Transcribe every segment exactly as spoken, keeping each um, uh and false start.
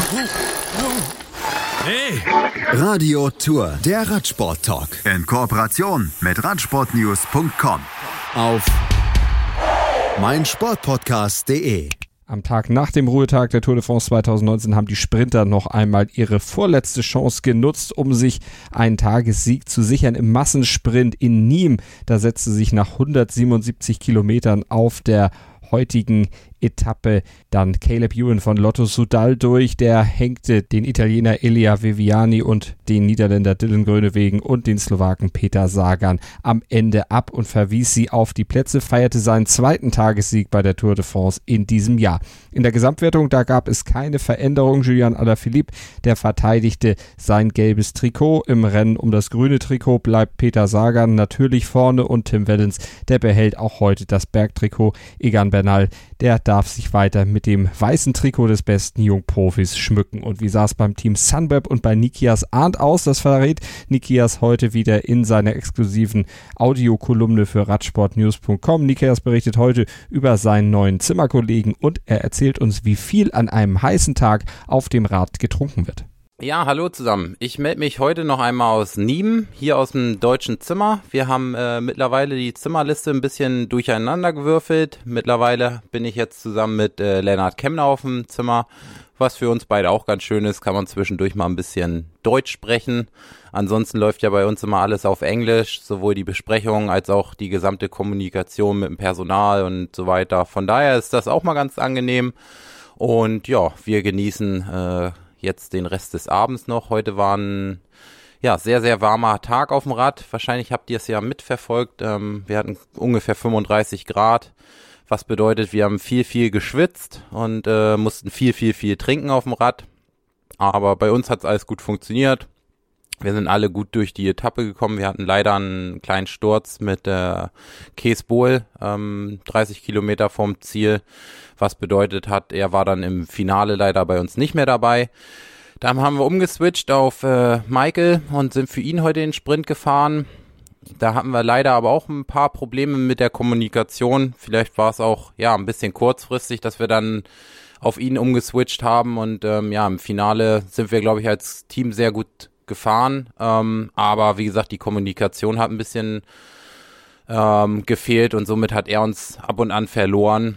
Hey! Radio Tour, der Radsport-Talk. In Kooperation mit Radsportnews Punkt com. Auf meinsportpodcast punkt de. Am Tag nach dem Ruhetag der Tour de France zwanzig neunzehn haben die Sprinter noch einmal ihre vorletzte Chance genutzt, um sich einen Tagessieg zu sichern im Massensprint in Nîmes. Da setzte sich nach hundertsiebenundsiebzig Kilometern auf der heutigen Etappe dann Caleb Ewan von Lotto Soudal durch. Der hängte den Italiener Elia Viviani und den Niederländer Dylan Groenewegen und den Slowaken Peter Sagan am Ende ab und verwies sie auf die Plätze, feierte seinen zweiten Tagessieg bei der Tour de France in diesem Jahr. In der Gesamtwertung, da gab es keine Veränderung. Julian Alaphilippe, der verteidigte sein gelbes Trikot. Im Rennen um das grüne Trikot bleibt Peter Sagan natürlich vorne und Tim Wellens, der behält auch heute das Bergtrikot. Egan Bernal, der darf sich weiter mit dem weißen Trikot des besten Jungprofis schmücken. Und wie sah es beim Team Sunweb und bei Nikias Arndt aus? Das verrät Nikias heute wieder in seiner exklusiven Audiokolumne für Radsportnews Punkt com. Nikias berichtet heute über seinen neuen Zimmerkollegen und er erzählt uns, wie viel an einem heißen Tag auf dem Rad getrunken wird. Ja, hallo zusammen. Ich melde mich heute noch einmal aus Nîmes, hier aus dem deutschen Zimmer. Wir haben äh, mittlerweile die Zimmerliste ein bisschen durcheinander gewürfelt. Mittlerweile bin ich jetzt zusammen mit äh, Lennart Kemner auf dem Zimmer, was für uns beide auch ganz schön ist. Kann man zwischendurch mal ein bisschen Deutsch sprechen. Ansonsten läuft ja bei uns immer alles auf Englisch, sowohl die Besprechung als auch die gesamte Kommunikation mit dem Personal und so weiter. Von daher ist das auch mal ganz angenehm. Und ja, wir genießen äh, jetzt den Rest des Abends noch. Heute war ein ja, sehr, sehr warmer Tag auf dem Rad. Wahrscheinlich habt ihr es ja mitverfolgt. Ähm, wir hatten ungefähr fünfunddreißig Grad, was bedeutet, wir haben viel, viel geschwitzt und äh, mussten viel, viel, viel trinken auf dem Rad. Aber bei uns hat es alles gut funktioniert. Wir sind alle gut durch die Etappe gekommen. Wir hatten leider einen kleinen Sturz mit der Cees Bol, ähm, dreißig Kilometer vom Ziel, was bedeutet hat, er war dann im Finale leider bei uns nicht mehr dabei. Dann haben wir umgeswitcht auf äh, Michael und sind für ihn heute den Sprint gefahren. Da hatten wir leider aber auch ein paar Probleme mit der Kommunikation. Vielleicht war es auch ja ein bisschen kurzfristig, dass wir dann auf ihn umgeswitcht haben und ähm, ja im Finale sind wir, glaube ich, als Team sehr gut gefahren, ähm, aber wie gesagt, die Kommunikation hat ein bisschen ähm, gefehlt und somit hat er uns ab und an verloren.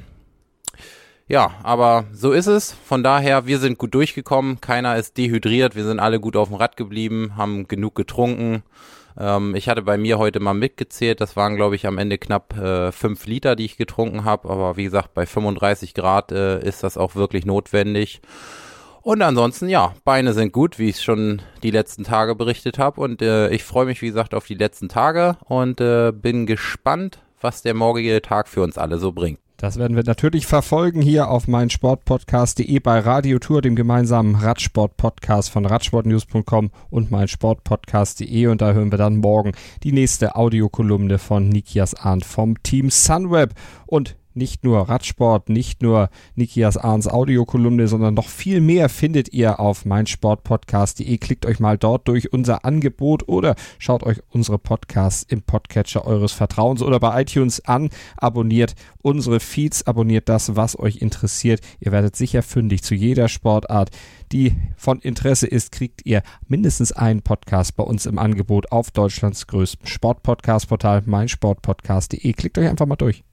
Ja, aber so ist es. Von daher, wir sind gut durchgekommen, keiner ist dehydriert, wir sind alle gut auf dem Rad geblieben, haben genug getrunken. Ähm, ich hatte bei mir heute mal mitgezählt, das waren, glaube ich, am Ende knapp äh, fünf Liter, die ich getrunken habe, aber wie gesagt, bei fünfunddreißig Grad äh, ist das auch wirklich notwendig. Und ansonsten, ja, Beine sind gut, wie ich schon die letzten Tage berichtet habe. Und äh, ich freue mich, wie gesagt, auf die letzten Tage und äh, bin gespannt, was der morgige Tag für uns alle so bringt. Das werden wir natürlich verfolgen hier auf meinsportpodcast punkt de bei Radio Tour, dem gemeinsamen Radsport-Podcast von Radsportnews Punkt com und meinsportpodcast punkt de. Und da hören wir dann morgen die nächste Audiokolumne von Nikias Arndt vom Team Sunweb. Und nicht nur Radsport, nicht nur Nikias Arndts Audiokolumne, sondern noch viel mehr findet ihr auf meinsportpodcast punkt de. Klickt euch mal dort durch unser Angebot oder schaut euch unsere Podcasts im Podcatcher eures Vertrauens oder bei iTunes an. Abonniert unsere Feeds, abonniert das, was euch interessiert. Ihr werdet sicher fündig zu jeder Sportart, die von Interesse ist, kriegt ihr mindestens einen Podcast bei uns im Angebot auf Deutschlands größtem Sportpodcast-Portal meinsportpodcast punkt de. Klickt euch einfach mal durch.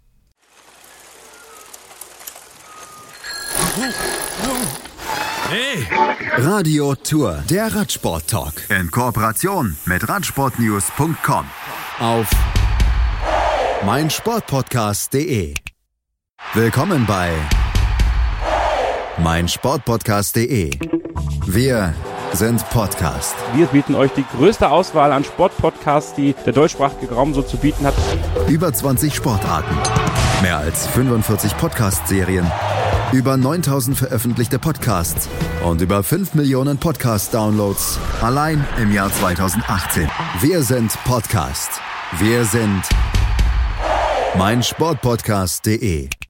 Hey! Radio Tour, der Radsport-Talk. In Kooperation mit Radsportnews Punkt com. Auf meinsportpodcast punkt de. Willkommen bei meinsportpodcast punkt de. Wir sind Podcast. Wir bieten euch die größte Auswahl an Sportpodcasts, die der deutschsprachige Raum so zu bieten hat. Über zwanzig Sportarten, mehr als fünfundvierzig Podcast-Serien, über neuntausend veröffentlichte Podcasts und über fünf Millionen Podcast-Downloads allein im Jahr zweitausendachtzehn. Wir sind Podcast. Wir sind meinsportpodcast punkt de.